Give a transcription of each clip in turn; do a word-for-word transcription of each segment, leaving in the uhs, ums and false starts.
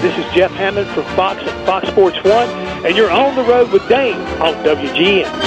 This is Jeff Hammond from Fox and Fox Sports one, and you're on the road with Dane on W G N.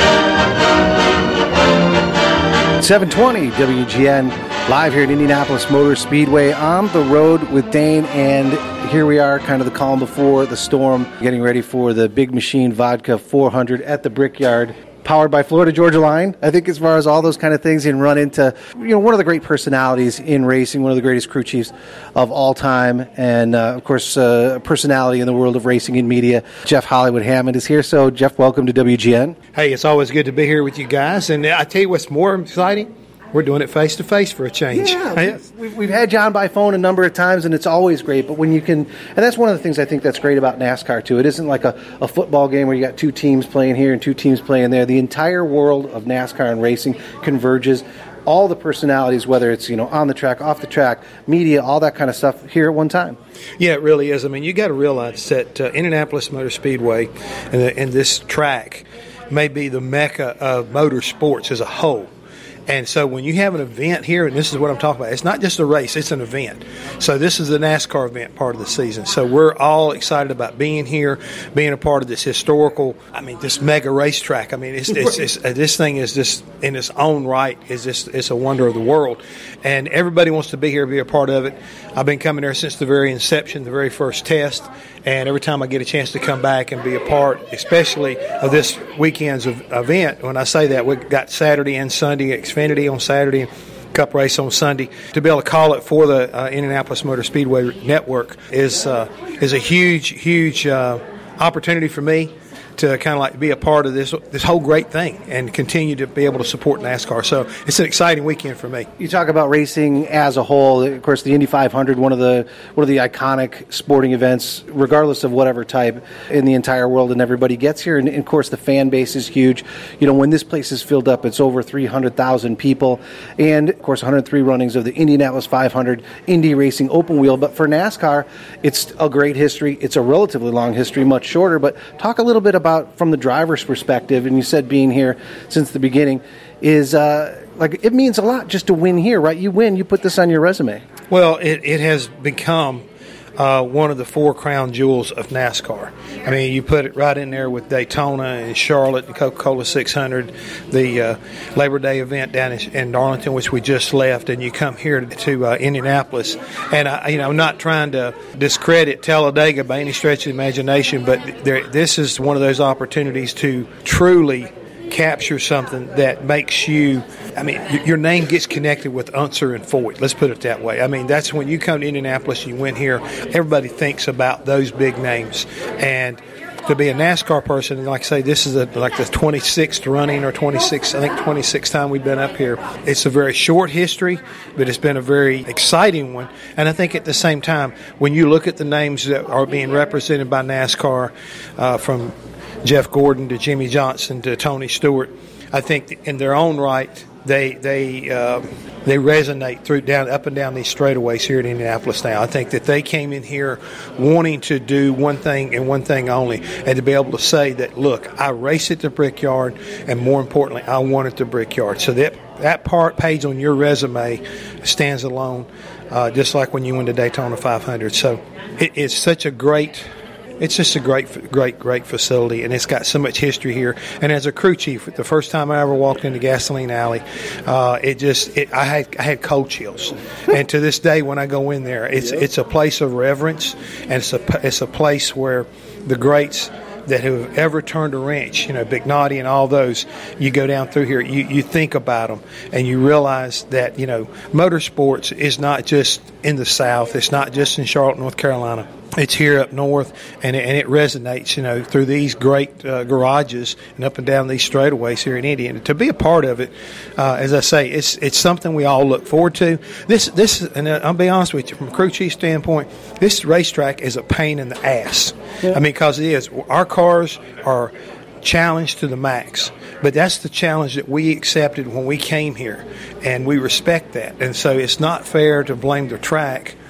seven twenty W G N, live here at Indianapolis Motor Speedway, on the road with Dane, and here we are, kind of the calm before the storm, getting ready for the Big Machine Vodka four hundred at the Brickyard, powered by Florida Georgia Line. I think as far as all those kind of things, and run into, you know, one of the great personalities in racing, one of the greatest crew chiefs of all time, and uh, of course, uh, a personality in the world of racing and media. Jeff Hollywood Hammond is here. So, Jeff, welcome to W G N. Hey, it's always good to be here with you guys, and I tell you what's more exciting. We're doing it face-to-face for a change. Yeah, yes. we've, we've had John by phone a number of times, and it's always great. But when you can, and that's one of the things I think that's great about NASCAR, too. It isn't like a, a football game where you got two teams playing here and two teams playing there. The entire world of NASCAR and racing converges. All the personalities, whether it's, you know, on the track, off the track, media, all that kind of stuff here at one time. Yeah, it really is. I mean, you got to realize that uh, Indianapolis Motor Speedway and, the, and this track may be the mecca of motorsports as a whole. And so when you have an event here, and this is what I'm talking about, it's not just a race, it's an event. So this is the NASCAR event part of the season. So we're all excited about being here, being a part of this historical, I mean, this mega racetrack. I mean, it's, it's, it's, uh, this thing is just, in its own right, is just, it's a wonder of the world. And everybody wants to be here, be a part of it. I've been coming there since the very inception, the very first test. And every time I get a chance to come back and be a part, especially of this weekend's event, when I say that, we've got Saturday and Sunday, Xfinity on Saturday, Cup race on Sunday. To be able to call it for the uh, Indianapolis Motor Speedway Network is uh, is a huge, huge uh, opportunity for me to kind of like be a part of this this whole great thing and continue to be able to support NASCAR. So it's an exciting weekend for me. You talk about racing as a whole. Of course, the Indy five hundred, one of the one of the iconic sporting events, regardless of whatever type, in the entire world, and everybody gets here. And, and of course, the fan base is huge. You know, when this place is filled up, it's over three hundred thousand people. And, of course, one hundred three runnings of the Indianapolis five hundred Indy Racing Open Wheel. But for NASCAR, it's a great history. It's a relatively long history, much shorter. But talk a little bit about About from the driver's perspective, and you said being here since the beginning is uh, like it means a lot just to win here, right? You win, you put this on your resume. Well, it, it has become uh, one of the four crown jewels of NASCAR. I mean, you put it right in there with Daytona and Charlotte, the Coca-Cola six hundred, the uh, Labor Day event down in, in Darlington, which we just left, and you come here to, to uh, Indianapolis. And I, you know, I'm not trying to discredit Talladega by any stretch of the imagination, but there, this is one of those opportunities to truly capture something that makes you, I mean, your name gets connected with Unser and Foyt. Let's put it that way. I mean, that's when you come to Indianapolis, you win here, everybody thinks about those big names. And to be a NASCAR person, and like I say, this is a, like the twenty-sixth running or twenty-sixth, I think twenty-sixth time we've been up here. It's a very short history, but it's been a very exciting one. And I think at the same time, when you look at the names that are being represented by NASCAR, uh, from Jeff Gordon to Jimmy Johnson to Tony Stewart, I think in their own right, they they uh, they resonate through down up and down these straightaways here in Indianapolis now. I think that they came in here wanting to do one thing and one thing only, and to be able to say that, look, I race at the Brickyard, and more importantly, I won at the Brickyard. So that that part page on your resume stands alone, uh, just like when you win the Daytona five hundred. So it, it's such a great. It's just a great, great, great facility, and it's got so much history here. And as a crew chief, the first time I ever walked into Gasoline Alley, uh, it just it, I had I had cold chills. And to this day, when I go in there, it's yep. it's a place of reverence, and it's a it's a place where the greats that have ever turned a wrench, you know, Big Naughty and all those, you go down through here, you, you think about them, and you realize that, you know, motorsports is not just in the South. It's not just in Charlotte, North Carolina. It's here up north, and it, and it resonates, you know, through these great uh, garages and up and down these straightaways here in Indy. And to be a part of it, uh, as I say, it's it's something we all look forward to. This this, and I'll be honest with you, from a crew chief standpoint, this racetrack is a pain in the ass. Yeah. I mean, because it is. Our cars are challenged to the max, but that's the challenge that we accepted when we came here, and we respect that. And so it's not fair to blame the track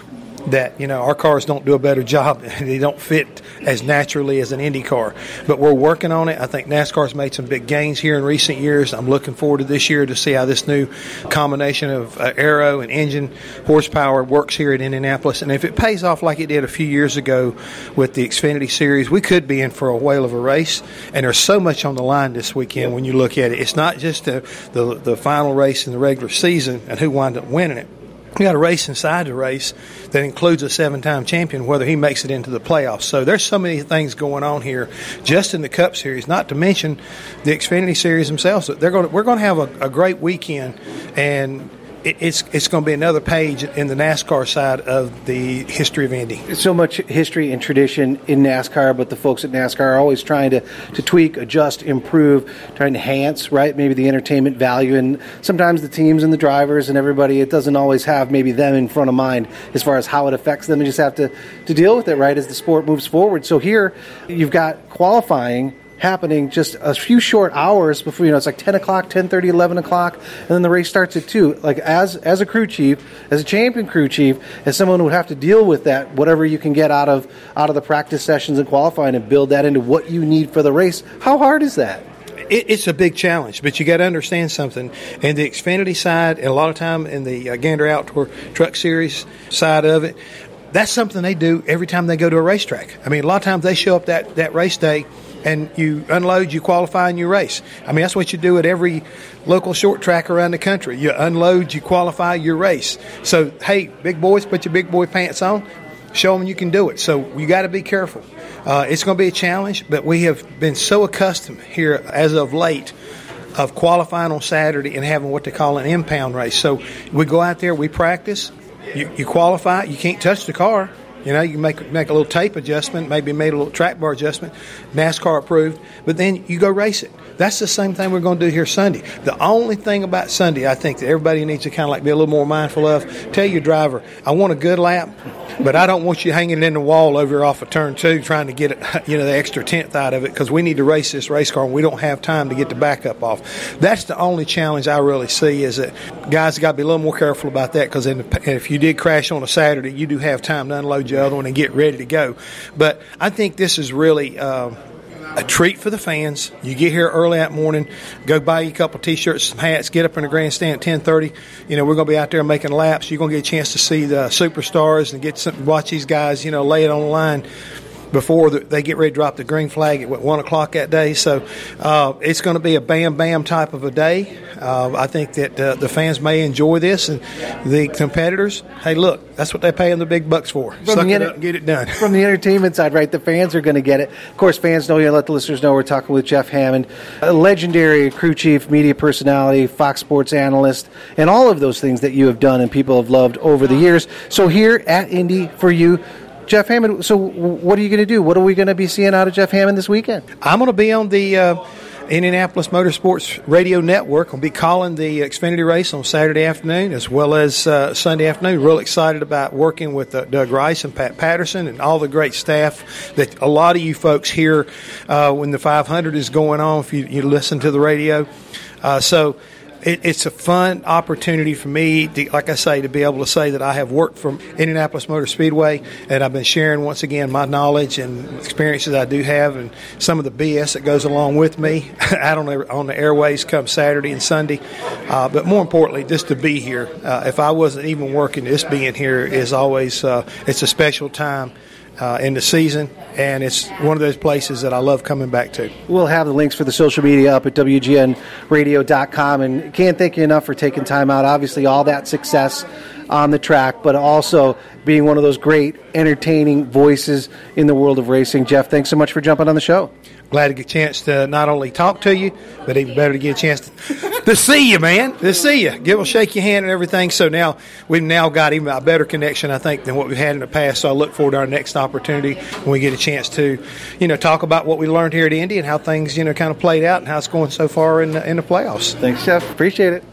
that, you know, our cars don't do a better job. They don't fit as naturally as an Indy car. But we're working on it. I think NASCAR's made some big gains here in recent years. I'm looking forward to this year to see how this new combination of uh, aero and engine horsepower works here at Indianapolis. And if it pays off like it did a few years ago with the Xfinity Series, we could be in for a whale of a race. And there's so much on the line this weekend when you look at it. It's not just the, the, the final race in the regular season and who winds up winning it. We got a race inside the race that includes a seven-time champion, whether he makes it into the playoffs. So there's so many things going on here just in the Cup Series, not to mention the Xfinity Series themselves. They're going to, we're going to have a, a great weekend, and it, it's it's going to be another page in the NASCAR side of the history of Indy. So much history and tradition in NASCAR, but the folks at NASCAR are always trying to, to tweak, adjust, improve, trying to enhance, right, maybe the entertainment value. And sometimes the teams and the drivers and everybody, it doesn't always have maybe them in front of mind as far as how it affects them. You just have to, to deal with it, right, as the sport moves forward. So here you've got qualifying happening just a few short hours before, you know, it's like ten o'clock, ten thirty, eleven o'clock, and then the race starts at two. Like, as as a crew chief, as a champion crew chief, as someone who would have to deal with that, whatever you can get out of out of the practice sessions and qualifying and build that into what you need for the race, how hard is that? It, it's a big challenge, but you got to understand something. In the Xfinity side, and a lot of time in the uh, Gander Outdoor Truck Series side of it, that's something they do every time they go to a racetrack. I mean, a lot of times they show up that, that race day, and you unload, you qualify, and you race. I mean, that's what you do at every local short track around the country. You unload, you qualify, you race. So, hey, big boys, put your big boy pants on. Show them you can do it. So you got to be careful. Uh, it's going to be a challenge, but we have been so accustomed here as of late of qualifying on Saturday and having what they call an impound race. So we go out there, we practice, you, you qualify, you can't touch the car. You know, you make make a little tape adjustment, maybe made a little track bar adjustment, NASCAR approved, but then you go race it. That's the same thing we're going to do here Sunday. The only thing about Sunday, I think, that everybody needs to kind of like be a little more mindful of, tell your driver, I want a good lap, but I don't want you hanging in the wall over off of turn two trying to get it, you know, the extra tenth out of it, because we need to race this race car and we don't have time to get the backup off. That's the only challenge I really see, is that guys got to be a little more careful about that, because if you did crash on a Saturday, you do have time to unload your other one and get ready to go. But I think this is really um, a treat for the fans. You get here early that morning, go buy you a couple T-shirts, some hats, get up in the grandstand at ten thirty. You know, we're going to be out there making laps. You're going to get a chance to see the superstars and get some, watch these guys, you know, lay it on the line before the, they get ready to drop the green flag at what, one o'clock that day. So uh, it's going to be a bam-bam type of a day. Uh, I think that uh, the fans may enjoy this, and the competitors, hey, look, that's what they're paying the big bucks for. From Suck the it enter- up and get it done. From the entertainment side, right, the fans are going to get it. Of course, fans know, you let the listeners know we're talking with Jeff Hammond, a legendary crew chief, media personality, Fox Sports analyst, and all of those things that you have done and people have loved over the years. So here at Indy for you, Jeff Hammond, so what are you going to do? What are we going to be seeing out of Jeff Hammond this weekend? I'm going to be on the uh, Indianapolis Motorsports Radio Network. I'll be calling the Xfinity race on Saturday afternoon as well as uh, Sunday afternoon. Real excited about working with uh, Doug Rice and Pat Patterson and all the great staff that a lot of you folks hear uh, when the five hundred is going on, if you, you listen to the radio. Uh, so it, it's a fun opportunity for me, to, like I say, to be able to say that I have worked for Indianapolis Motor Speedway, and I've been sharing once again my knowledge and experiences I do have, and some of the B S that goes along with me out on the, on the airways come Saturday and Sunday. Uh, but more importantly, just to be here. Uh, if I wasn't even working, just being here is always uh, it's a special time Uh, in the season, and it's one of those places that I love coming back to. We'll have the links for the social media up at W G N radio dot com, and can't thank you enough for taking time out. Obviously, all that success on the track, but also being one of those great, entertaining voices in the world of racing. Jeff, thanks so much for jumping on the show. Glad to get a chance to not only talk to you, but even better to get a chance to, to see you, man, to see you. Give a shake your hand and everything. So now we've now got even a better connection, I think, than what we've had in the past. So I look forward to our next opportunity when we get a chance to, you know, talk about what we learned here at Indy and how things, you know, kind of played out and how it's going so far in the, in the playoffs. Thanks, Jeff. Appreciate it.